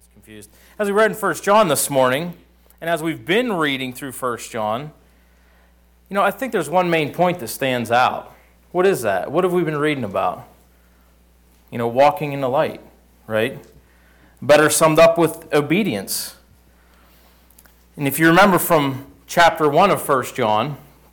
Confused. As we read in 1 John this morning, and as we've been reading through 1 John, I think there's one main point that stands out. What is that? What have we been reading about? Walking in the light, right? Better summed up with obedience. And if you remember from chapter 1 of 1 John,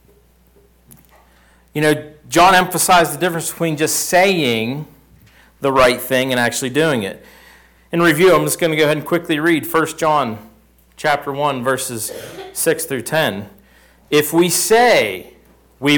John emphasized the difference between just saying the right thing and actually doing it. In review, I'm just going to go ahead and quickly read 1 John chapter 1, verses 6 through 10. If we say we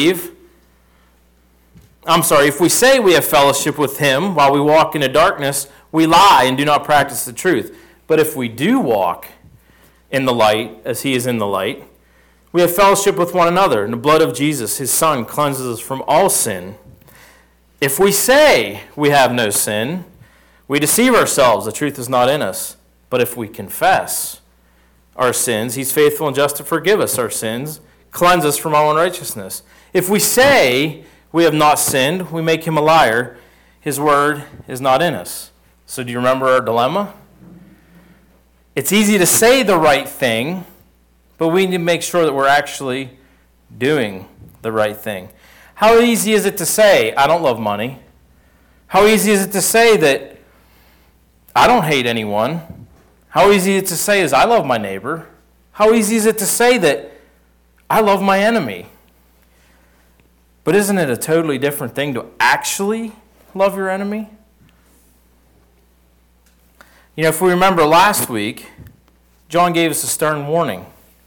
have fellowship with him while we walk in the darkness, we lie and do not practice the truth. But if we do walk in the light, as he is in the light, we have fellowship with one another, and the blood of Jesus, his Son, cleanses us from all sin. If we say we have no sin, we deceive ourselves, the truth is not in us. But if we confess our sins, he's faithful and just to forgive us our sins, cleanse us from all unrighteousness. If we say we have not sinned, we make him a liar, his word is not in us. So do you remember our dilemma? It's easy to say the right thing, but we need to make sure that we're actually doing the right thing. How easy is it to say, I don't love money? How easy is it to say that I don't hate anyone? How easy is it to say is I love my neighbor? How easy is it to say that I love my enemy? But isn't it a totally different thing to actually love your enemy? If we remember last week, John gave us a stern warning.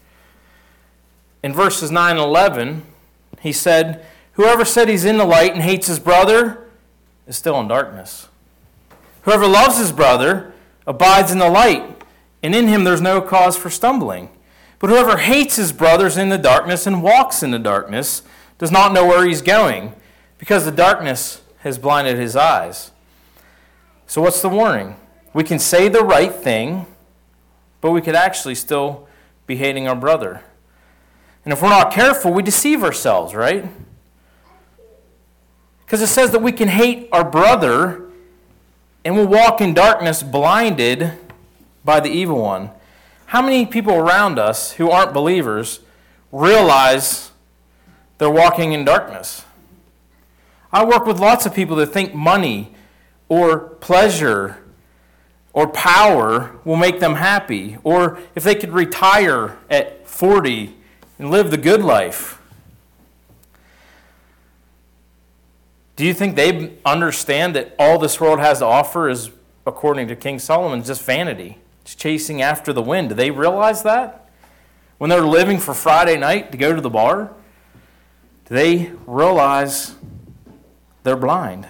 In verses 9 and 11, he said, whoever said he's in the light and hates his brother is still in darkness. Whoever loves his brother abides in the light, and in him there's no cause for stumbling. But whoever hates his brother is in the darkness and walks in the darkness, does not know where he's going, because the darkness has blinded his eyes. So what's the warning? We can say the right thing, but we could actually still be hating our brother. And if we're not careful, we deceive ourselves, right? Because it says that we can hate our brother and we'll walk in darkness blinded by the evil one. How many people around us who aren't believers realize they're walking in darkness? I work with lots of people that think money or pleasure or power will make them happy, or if they could retire at 40 and live the good life. Do you think they understand that all this world has to offer is, according to King Solomon, just vanity? It's chasing after the wind. Do they realize that? When they're living for Friday night to go to the bar, do they realize they're blind?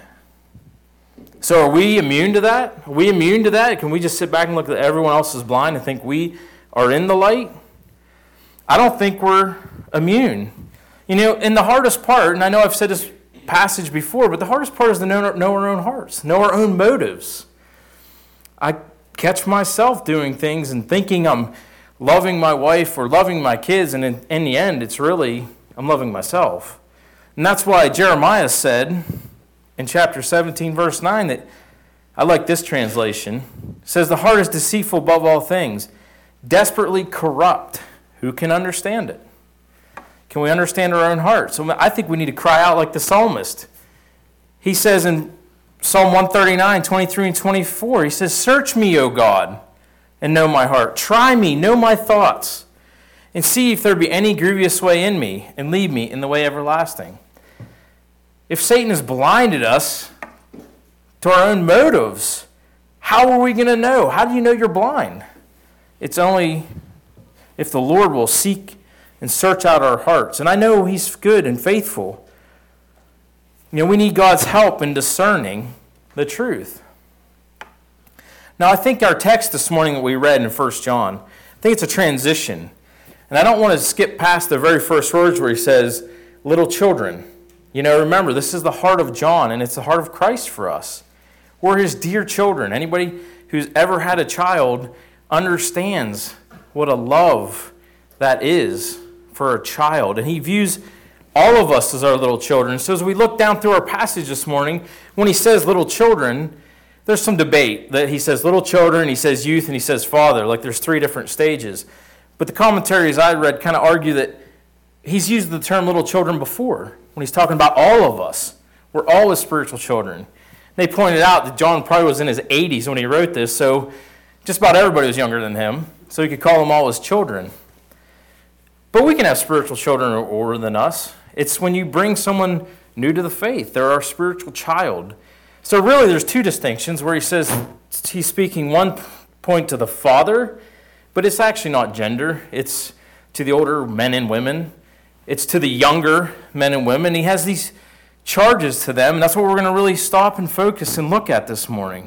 So are we immune to that? Are we immune to that? Can we just sit back and look at everyone else is blind and think we are in the light? I don't think we're immune. And the hardest part, and I know I've said this passage before, but the hardest part is to know our own hearts, know our own motives. I catch myself doing things and thinking I'm loving my wife or loving my kids, and in the end, it's really I'm loving myself. And that's why Jeremiah said in chapter 17, verse 9, that I like this translation. It says, the heart is deceitful above all things, desperately corrupt. Who can understand it? Can we understand our own heart? So I think we need to cry out like the psalmist. He says in Psalm 139, 23 and 24, he says, search me, O God, and know my heart. Try me, know my thoughts, and see if there be any grievous way in me, and lead me in the way everlasting. If Satan has blinded us to our own motives, how are we going to know? How do you know you're blind? It's only if the Lord will seek and search out our hearts. And I know he's good and faithful. We need God's help in discerning the truth. Now, I think our text this morning that we read in 1 John, I think it's a transition. And I don't want to skip past the very first words where he says, little children. Remember, this is the heart of John, and it's the heart of Christ for us. We're his dear children. Anybody who's ever had a child understands what a love that is for a child. And he views all of us as our little children. So as we look down through our passage this morning, when he says little children, there's some debate that he says little children, he says youth, and he says father. Like there's 3 different stages. But the commentaries I read kind of argue that he's used the term little children before when he's talking about all of us. We're all his spiritual children. They pointed out that John probably was in his 80s when he wrote this, so just about everybody was younger than him, so he could call them all his children. But we can have spiritual children older than us. It's when you bring someone new to the faith. They're our spiritual child. So really there's 2 distinctions where he says he's speaking one point to the Father, but it's actually not gender. It's to the older men and women. It's to the younger men and women. He has these charges to them, and that's what we're going to really stop and focus and look at this morning.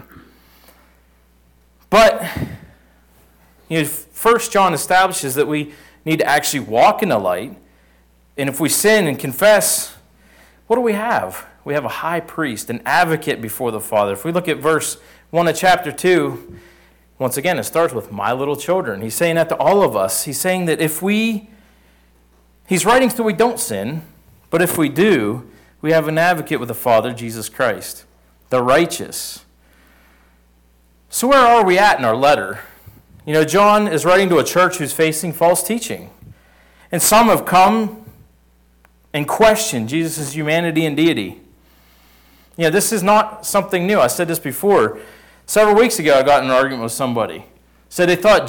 But First John establishes that we need to actually walk in the light, and if we sin and confess, what do we have? We have a high priest, an advocate before the Father. If we look at verse 1 of chapter 2, once again, it starts with my little children. He's saying that to all of us. He's saying that he's writing so we don't sin, but if we do, we have an advocate with the Father, Jesus Christ, the righteous. So where are we at in our letter? John is writing to a church who's facing false teaching. And some have come and questioned Jesus' humanity and deity. This is not something new. I said this before. Several weeks ago, I got in an argument with somebody. Said they thought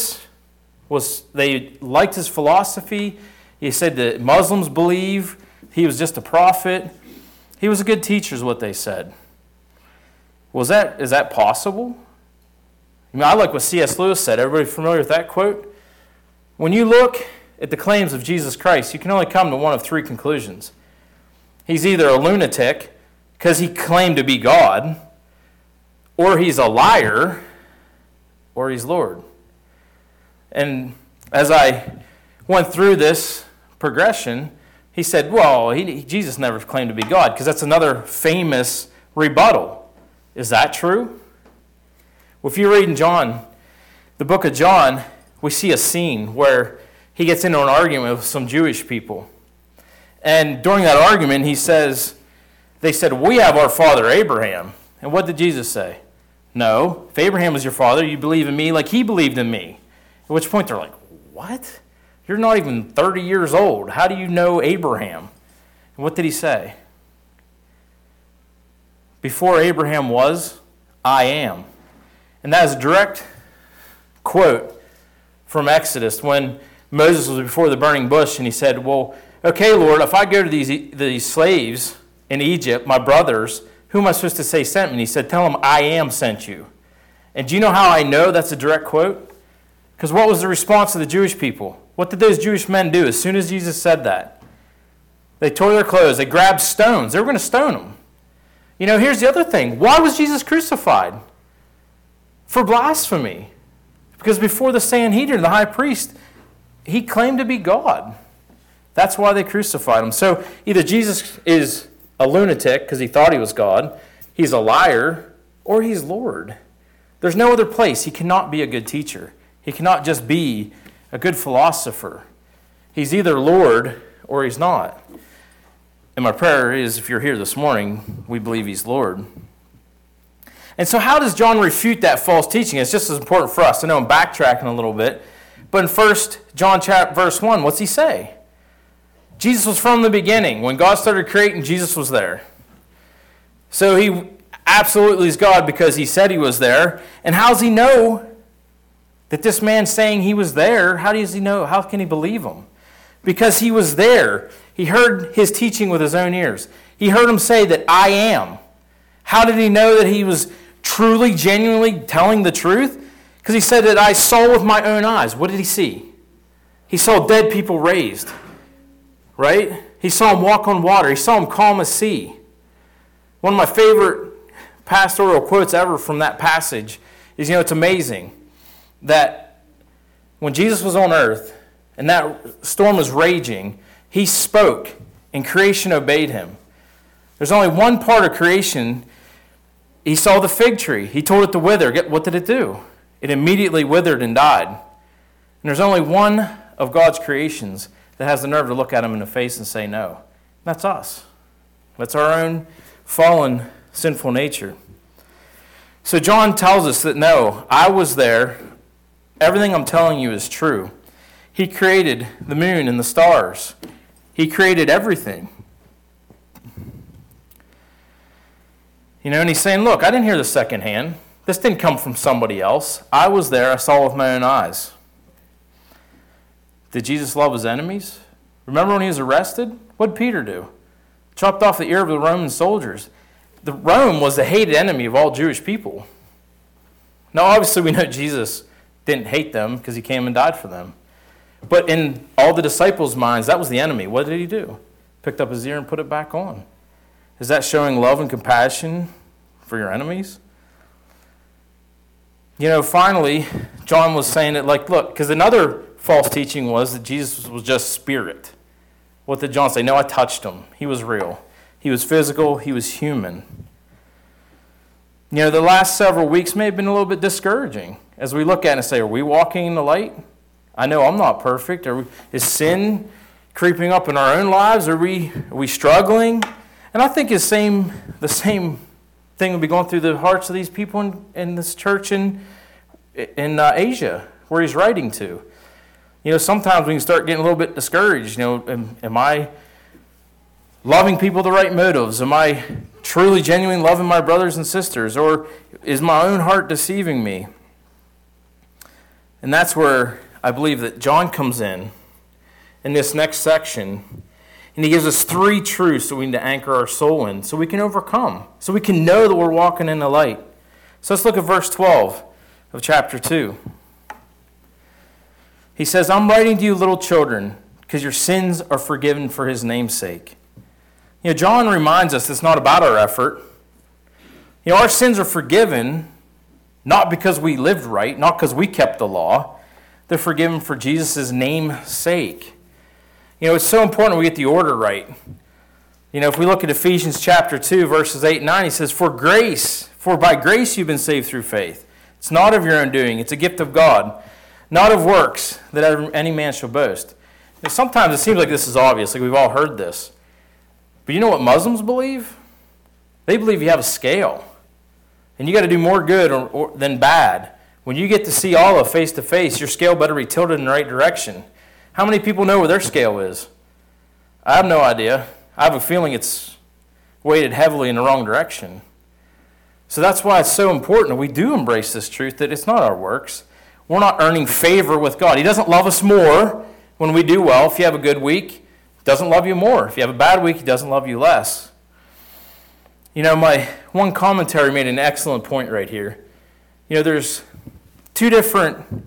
they liked his philosophy. He said that Muslims believe he was just a prophet. He was a good teacher is what they said. Is that possible? I like what C.S. Lewis said. Everybody familiar with that quote? When you look at the claims of Jesus Christ, you can only come to one of 3 conclusions. He's either a lunatic because he claimed to be God, or he's a liar, or he's Lord. And as I went through this progression, he said, well, Jesus never claimed to be God, because that's another famous rebuttal. Is that true? Well, if you read in John, the book of John, we see a scene where he gets into an argument with some Jewish people. And during that argument, they said, we have our father Abraham. And what did Jesus say? No, if Abraham was your father, you believe in me like he believed in me. At which point they're like, what? You're not even 30 years old. How do you know Abraham? And what did he say? Before Abraham was, I am. And that is a direct quote from Exodus when Moses was before the burning bush and he said, well, okay, Lord, if I go to these slaves in Egypt, my brothers, who am I supposed to say sent me? And he said, tell them I am sent you. And do you know how I know that's a direct quote? Because what was the response of the Jewish people? What did those Jewish men do as soon as Jesus said that? They tore their clothes. They grabbed stones. They were going to stone him. Here's the other thing. Why was Jesus crucified? For blasphemy. Because before the Sanhedrin, the high priest, he claimed to be God. That's why they crucified him. So either Jesus is a lunatic because he thought he was God, he's a liar, or he's Lord. There's no other place. He cannot be a good teacher. He cannot just be a good philosopher. He's either Lord or he's not. And my prayer is, if you're here this morning, we believe he's Lord. And so how does John refute that false teaching? It's just as important for us. I know I'm backtracking a little bit. But in 1 John verse 1, what's he say? Jesus was from the beginning. When God started creating, Jesus was there. So he absolutely is God because he said he was there. And how does he know that this man saying he was there, how does he know? How can he believe him? Because he was there. He heard his teaching with his own ears. He heard him say that I am. How did he know that he was truly, genuinely telling the truth? Because he said that I saw with my own eyes. What did he see? He saw dead people raised. Right? He saw him walk on water. He saw him calm a sea. One of my favorite pastoral quotes ever from that passage is, it's amazing that when Jesus was on earth and that storm was raging, he spoke and creation obeyed him. There's only one part of creation. He saw the fig tree. He told it to wither. What did it do? It immediately withered and died. And there's only one of God's creations that has the nerve to look at him in the face and say no. That's us. That's our own fallen, sinful nature. So John tells us that no, I was there. Everything I'm telling you is true. He created the moon and the stars. He created everything. And he's saying, look, I didn't hear this secondhand. This didn't come from somebody else. I was there. I saw with my own eyes. Did Jesus love his enemies? Remember when he was arrested? What did Peter do? Chopped off the ear of the Roman soldiers. Rome was the hated enemy of all Jewish people. Now, obviously, we know Jesus didn't hate them because he came and died for them. But in all the disciples' minds, that was the enemy. What did he do? Picked up his ear and put it back on. Is that showing love and compassion for your enemies? Finally, John was saying it look, because another false teaching was that Jesus was just spirit. What did John say? No, I touched him. He was real. He was physical. He was human. The last several weeks may have been a little bit discouraging as we look at it and say, are we walking in the light? I know I'm not perfect. Is sin creeping up in our own lives? Are we struggling? And I think the same thing will be going through the hearts of these people in this church in Asia, where he's writing to. Sometimes we can start getting a little bit discouraged. Am I loving people the right motives? Am I truly, genuinely loving my brothers and sisters? Or is my own heart deceiving me? And that's where I believe that John comes in this next section, and he gives us 3 truths that we need to anchor our soul in so we can overcome, so we can know that we're walking in the light. So let's look at verse 12 of chapter 2. He says, I'm writing to you, little children, because your sins are forgiven for his name's sake. John reminds us it's not about our effort. Our sins are forgiven not because we lived right, not because we kept the law. They're forgiven for Jesus' name's sake. It's so important we get the order right. If we look at Ephesians chapter 2, verses 8 and 9, he says, For by grace you've been saved through faith. It's not of your own doing. It's a gift of God, not of works, that any man shall boast. Sometimes it seems like this is obvious, like we've all heard this. But you know what Muslims believe? They believe you have a scale. And you got to do more good than bad. When you get to see Allah face to face, your scale better be tilted in the right direction. How many people know where their scale is? I have no idea. I have a feeling it's weighted heavily in the wrong direction. So that's why it's so important that we do embrace this truth that it's not our works. We're not earning favor with God. He doesn't love us more when we do well. If you have a good week, He doesn't love you more. If you have a bad week, He doesn't love you less. My one commentary made an excellent point right here. There's 2 different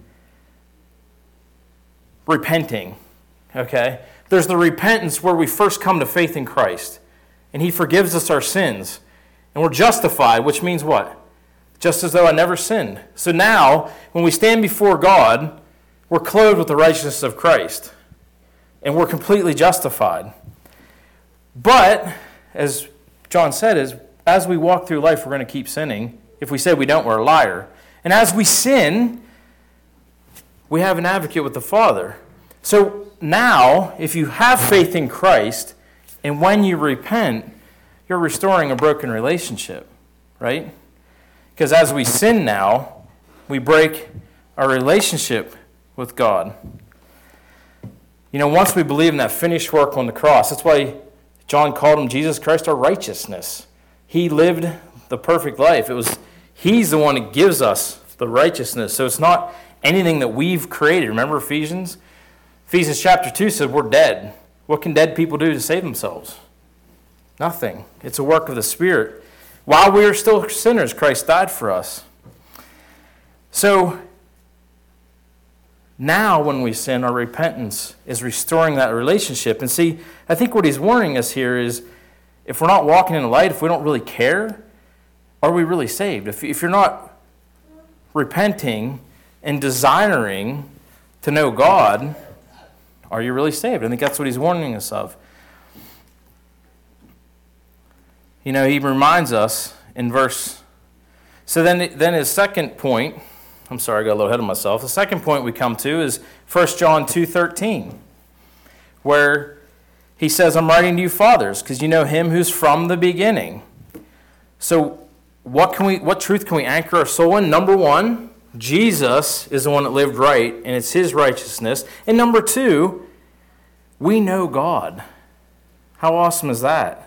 repenting, okay? There's the repentance where we first come to faith in Christ, and He forgives us our sins, and we're justified, which means what? Just as though I never sinned. So now, when we stand before God, we're clothed with the righteousness of Christ, and we're completely justified. But, as John said, as we walk through life, we're going to keep sinning. If we say we don't, we're a liar. And as we sin, we have an advocate with the Father. So now, if you have faith in Christ, and when you repent, you're restoring a broken relationship, right? Because as we sin now, we break our relationship with God. Once we believe in that finished work on the cross, that's why John called him Jesus Christ our righteousness. He lived the perfect life. He's the one that gives us the righteousness. So it's not anything that we've created. Remember Ephesians? Ephesians chapter 2 said we're dead. What can dead people do to save themselves? Nothing. It's a work of the Spirit. While we are still sinners, Christ died for us. So now when we sin, our repentance is restoring that relationship. And see, I think what he's warning us here is if we're not walking in the light, if we don't really care, are we really saved? If you're not repenting and desiring to know God, are you really saved? I think that's what he's warning us of. He reminds us in verse... So then his second point... I'm sorry, I got a little ahead of myself. The second point we come to is 1 John 2:13, where he says, I'm writing to you fathers, because you know him who's from the beginning. So what truth can we anchor our soul in? Number one, Jesus is the one that lived right, and it's his righteousness. And number two, we know God. How awesome is that?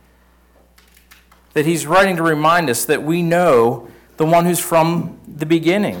That he's writing to remind us that we know the one who's from the beginning.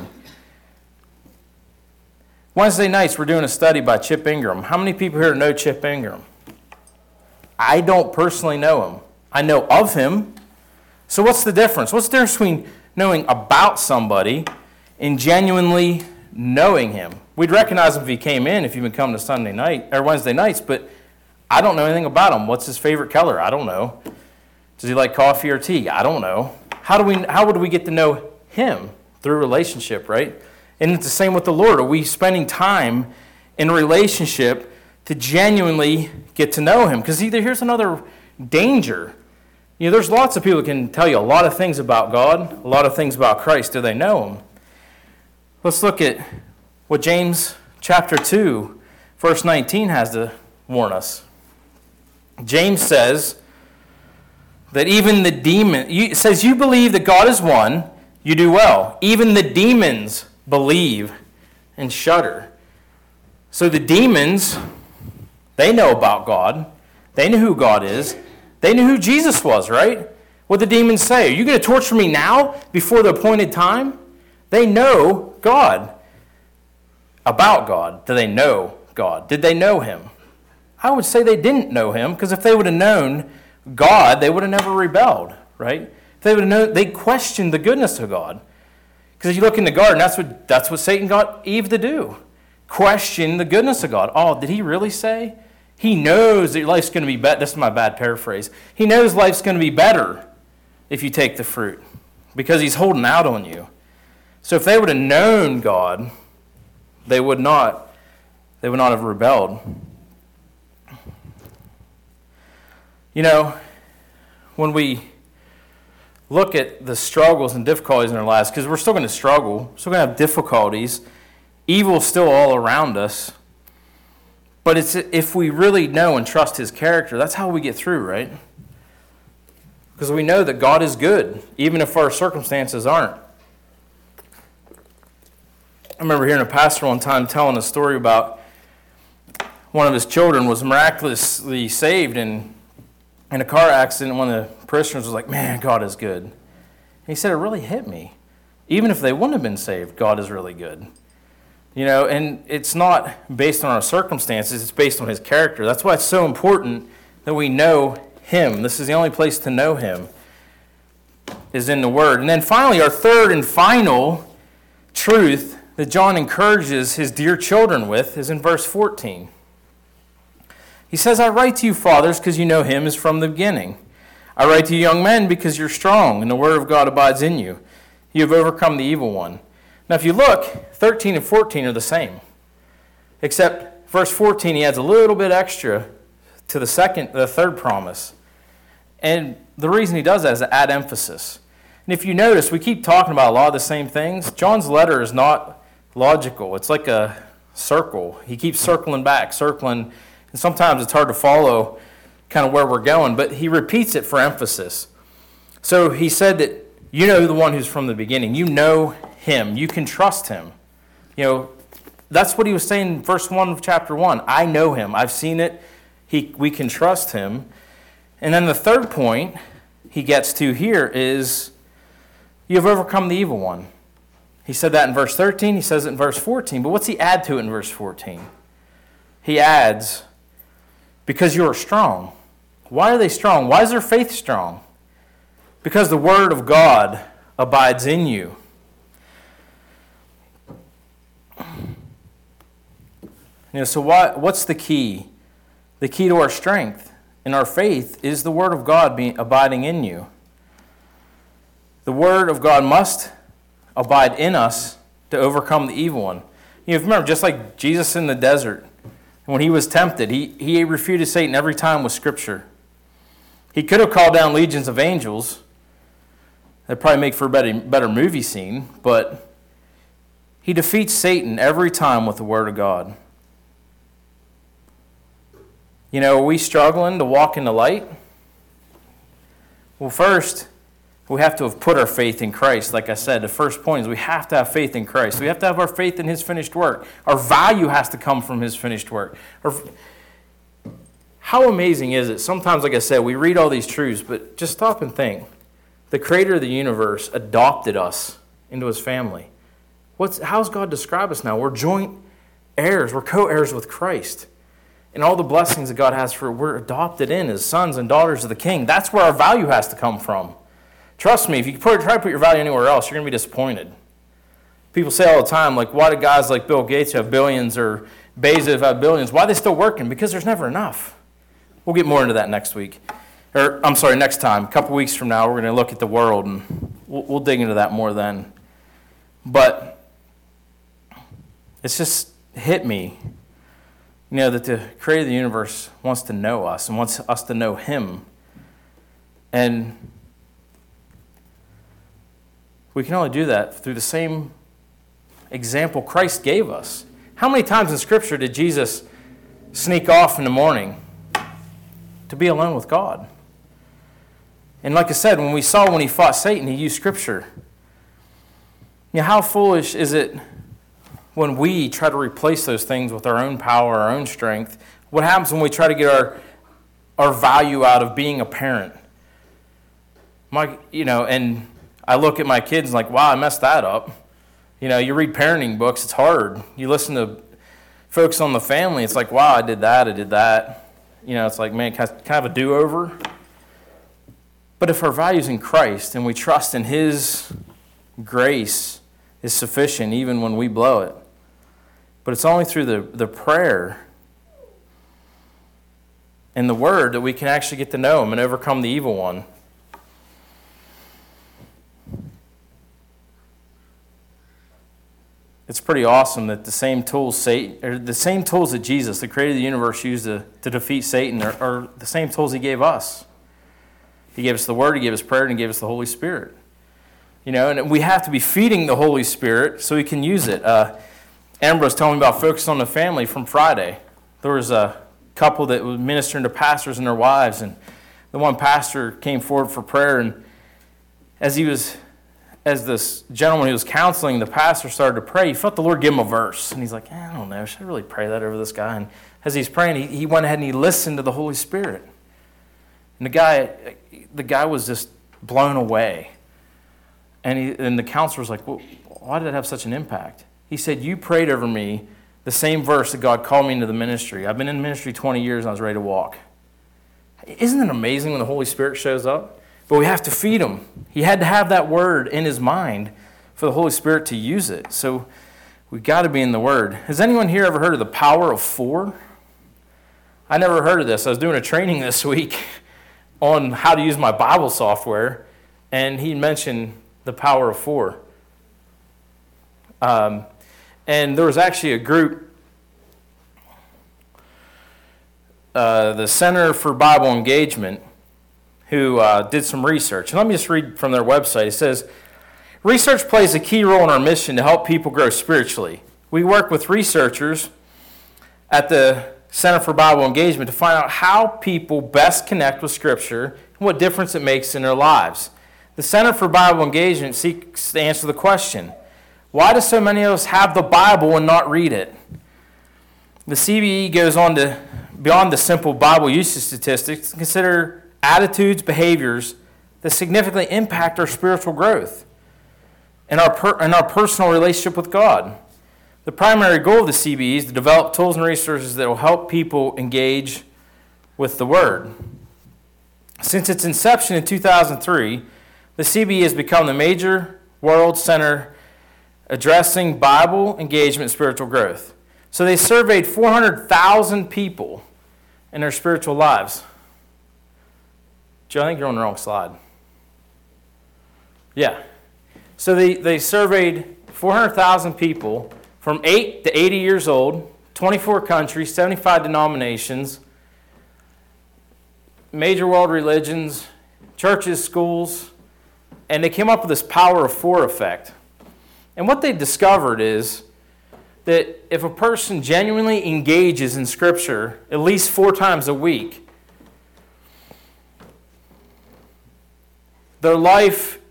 Wednesday nights, we're doing a study by Chip Ingram. How many people here know Chip Ingram? I don't personally know him. I know of him. So what's the difference? What's the difference between knowing about somebody and genuinely knowing him? We'd recognize him if he came in, if you've been coming to Sunday night or Wednesday nights, but I don't know anything about him. What's his favorite color? I don't know. Does he like coffee or tea? I don't know. How would we get to know him? Through relationship, right? And it's the same with the Lord. Are we spending time in a relationship to genuinely get to know him? Because here's another danger. There's lots of people who can tell you a lot of things about God, a lot of things about Christ. Do they know him? Let's look at what James chapter 2, verse 19 has to warn us. James says that even the demon, it says, you believe that God is one, you do well. Even the demons believe and shudder. So the demons, they know about God. They know who God is. They knew who Jesus was, right? What the demons say, are you going to torture me now before the appointed time? They know God. About God. Do they know God? Did they know him? I would say they didn't know him, because if they would have known God, they would have never rebelled, right? If they would have known, they questioned the goodness of God. Because you look in the garden, that's what Satan got Eve to do. Question the goodness of God. Oh, did he really say? He knows that life's going to be better. This is my bad paraphrase. He knows life's going to be better if you take the fruit, because he's holding out on you. So if they would have known God, they would not have rebelled. When we look at the struggles and difficulties in our lives, because we're still going to struggle, still going to have difficulties, evil's still all around us. But it's if we really know and trust his character, that's how we get through, right? Because we know that God is good, even if our circumstances aren't. I remember hearing a pastor one time telling a story about one of his children was miraculously saved in a car accident. One of the parishioners was like, man, God is good. And he said, it really hit me. Even if they wouldn't have been saved, God is really good. And it's not based on our circumstances, it's based on his character. That's why it's so important that we know him. This is the only place to know him, is in the Word. And then finally, our third and final truth that John encourages his dear children with is in verse 14. He says, I write to you, fathers, because you know him is from the beginning. I write to you, young men, because you're strong, and the word of God abides in you. You have overcome the evil one. Now, if you look, 13 and 14 are the same. Except verse 14, he adds a little bit extra to the third promise. And the reason he does that is to add emphasis. And if you notice, we keep talking about a lot of the same things. John's letter is not logical. It's like a circle. He keeps circling back, circling. And sometimes it's hard to follow kind of where we're going, but he repeats it for emphasis. So he said that you know the one who's from the beginning. You know him. You can trust him. That's what he was saying in verse 1 of chapter 1. I know him. I've seen it. We can trust him. And then the third point he gets to here is you have overcome the evil one. He said that in verse 13. He says it in verse 14. But what's he add to it in verse 14? He adds, because you are strong. Why are they strong? Why is their faith strong? Because the word of God abides in you. So what's the key? The key to our strength and our faith is the word of God abiding in you. The word of God must abide in us to overcome the evil one. Remember, just like Jesus in the desert, when he was tempted, he refuted Satan every time with Scripture. He could have called down legions of angels. That'd probably make for a better movie scene, but he defeats Satan every time with the Word of God. Are we struggling to walk in the light? Well, first, We have to have put our faith in Christ. Like I said, the first point is we have to have faith in Christ. We have to have our faith in His finished work. Our value has to come from His finished work. How amazing is it? Sometimes, like I said, we read all these truths, but just stop and think. The Creator of the universe adopted us into His family. How's God describe us now? We're joint heirs. We're co-heirs with Christ. And all the blessings that God has we're adopted in as sons and daughters of the King. That's where our value has to come from. Trust me, if you try to put your value anywhere else, you're going to be disappointed. People say all the time, like, why do guys like Bill Gates have billions or Bezos have billions? Why are they still working? Because there's never enough. We'll get more into that next time. A couple weeks from now, we're going to look at the world, and we'll dig into that more then. But it's just hit me, that the Creator of the universe wants to know us and wants us to know Him. And we can only do that through the same example Christ gave us. How many times in Scripture did Jesus sneak off in the morning to be alone with God? And like I said, when He fought Satan, He used Scripture. How foolish is it when we try to replace those things with our own power, our own strength? What happens when we try to get our value out of being a parent? And I look at my kids and like, wow, I messed that up. You read parenting books, it's hard. You listen to folks on the family, it's like, wow, I did that. It's like, man, can I have a do-over? But if our value's in Christ and we trust in His grace is sufficient even when we blow it. But it's only through the prayer and the Word that we can actually get to know Him and overcome the evil one. It's pretty awesome that the same tools that Jesus, the Creator of the universe, used to defeat Satan are the same tools He gave us. He gave us the Word, He gave us prayer, and He gave us the Holy Spirit. And we have to be feeding the Holy Spirit so we can use it. Amber was telling me about Focus on the Family from Friday. There was a couple that was ministering to pastors and their wives, and the one pastor came forward for prayer, and as this gentleman who was counseling, the pastor started to pray, he felt the Lord give him a verse. And he's like, I don't know, should I really pray that over this guy? And as he's praying, he went ahead and he listened to the Holy Spirit. And the guy was just blown away. And the counselor was like, well, why did it have such an impact? He said, you prayed over me the same verse that God called me into the ministry. I've been in ministry 20 years and I was ready to walk. Isn't it amazing when the Holy Spirit shows up? But we have to feed Him. He had to have that Word in His mind for the Holy Spirit to use it. So we've got to be in the Word. Has anyone here ever heard of the power of 4? I never heard of this. I was doing a training this week on how to use my Bible software, and he mentioned the power of 4. And there was actually a group, the Center for Bible Engagement, who did some research. And let me just read from their website. It says, research plays a key role in our mission to help people grow spiritually. We work with researchers at the Center for Bible Engagement to find out how people best connect with Scripture and what difference it makes in their lives. The Center for Bible Engagement seeks to answer the question, why do so many of us have the Bible and not read it? The CBE goes on to, beyond the simple Bible usage statistics, consider attitudes, behaviors that significantly impact our spiritual growth and our personal relationship with God. The primary goal of the CBE is to develop tools and resources that will help people engage with the Word. Since its inception in 2003, the CBE has become the major world center addressing Bible engagement and spiritual growth. So they surveyed 400,000 people in their spiritual lives. Joe, I think you're on the wrong slide. Yeah. So they surveyed 400,000 people from 8 to 80 years old, 24 countries, 75 denominations, major world religions, churches, schools, and they came up with this power of 4 effect. And what they discovered is that if a person genuinely engages in Scripture at least 4 times a week, their life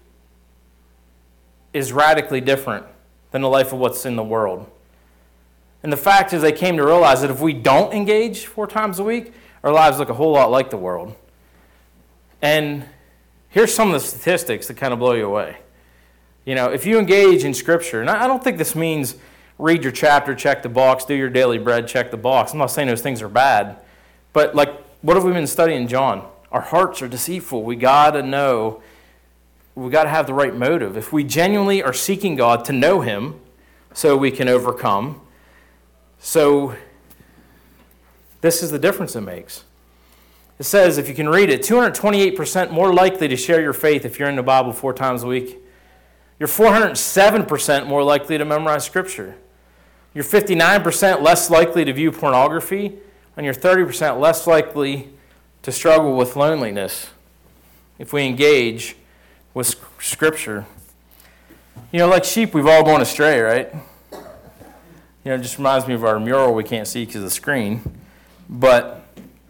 is radically different than the life of what's in the world. And the fact is they came to realize that if we don't engage 4 times a week, our lives look a whole lot like the world. And here's some of the statistics that kind of blow you away. You know, if you engage in Scripture, and I don't think this means read your chapter, check the box, do your daily bread, check the box. I'm not saying those things are bad. But like, what have we been studying, John? Our hearts are deceitful. We got to know, we got to have the right motive. If we genuinely are seeking God to know Him so we can overcome, so this is the difference it makes. It says, if you can read it, 228% more likely to share your faith if you're in the Bible 4 times a week. You're 407% more likely to memorize Scripture. You're 59% less likely to view pornography, and you're 30% less likely to struggle with loneliness if we engage with Scripture. You know, like sheep, we've all gone astray, right? You know, it just reminds me of our mural we can't see because of the screen. But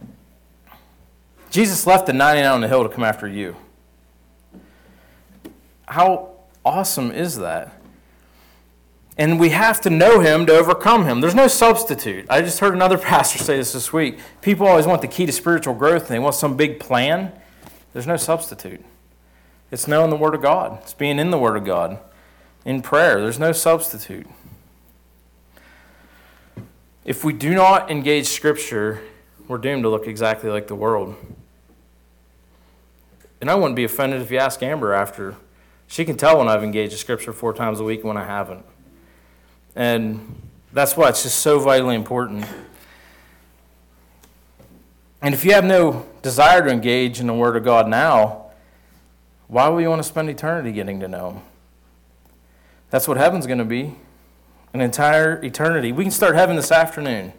Jesus left the 99 on the hill to come after you. How awesome is that? And we have to know Him to overcome Him. There's no substitute. I just heard another pastor say this week. People always want the key to spiritual growth and they want some big plan. There's no substitute. It's knowing the Word of God. It's being in the Word of God. In prayer, there's no substitute. If we do not engage Scripture, we're doomed to look exactly like the world. And I wouldn't be offended if you ask Amber after. She can tell when I've engaged the Scripture 4 times a week and when I haven't. And that's why it's just so vitally important. And if you have no desire to engage in the Word of God now, why will you want to spend eternity getting to know Him? That's what heaven's going to be. An entire eternity. We can start heaven this afternoon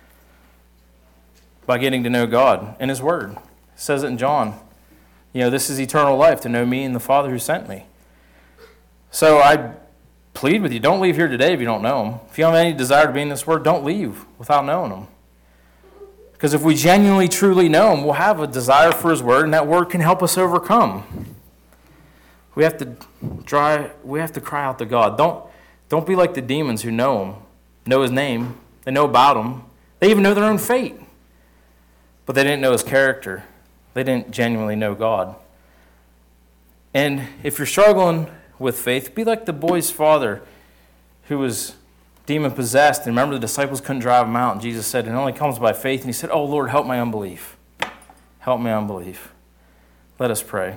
by getting to know God and His Word. It says it in John. You know, this is eternal life, to know me and the Father who sent me. So I plead with you, don't leave here today if you don't know Him. If you have any desire to be in this Word, don't leave without knowing Him. Because if we genuinely, truly know Him, we'll have a desire for His Word, and that Word can help us overcome. We have to cry out to God. Don't be like the demons who know Him, know His name, they know about Him. They even know their own fate. But they didn't know His character. They didn't genuinely know God. And if you're struggling with faith, be like the boy's father who was demon-possessed. And remember, the disciples couldn't drive him out. And Jesus said, it only comes by faith. And He said, oh, Lord, help my unbelief. Help my unbelief. Let us pray.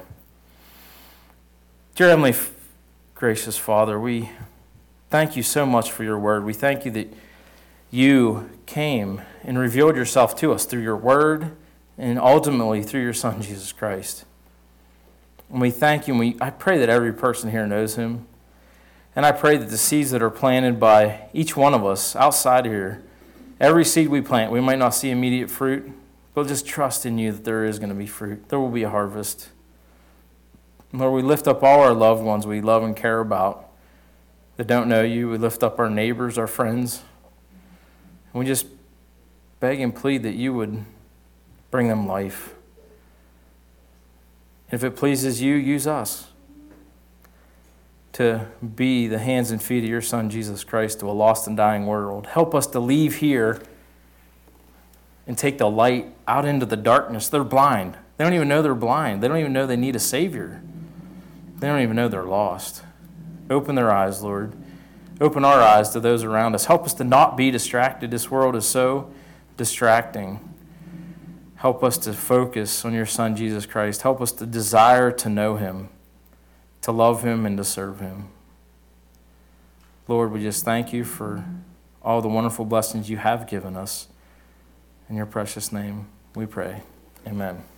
Dear Heavenly gracious Father, we thank You so much for Your Word. We thank You that You came and revealed Yourself to us through Your Word and ultimately through Your Son, Jesus Christ. And we thank You, and I pray that every person here knows Him. And I pray that the seeds that are planted by each one of us outside here, every seed we plant, we might not see immediate fruit, but just trust in You that there is going to be fruit. There will be a harvest. Lord, we lift up all our loved ones we love and care about that don't know You. We lift up our neighbors, our friends. And we just beg and plead that You would bring them life. If it pleases You, use us to be the hands and feet of Your Son, Jesus Christ, to a lost and dying world. Help us to leave here and take the light out into the darkness. They're blind. They don't even know they're blind. They don't even know they need a Savior. They don't even know they're lost. Open their eyes, Lord. Open our eyes to those around us. Help us to not be distracted. This world is so distracting. Help us to focus on Your Son, Jesus Christ. Help us to desire to know Him, to love Him, and to serve Him. Lord, we just thank You for all the wonderful blessings You have given us. In Your precious name we pray. Amen.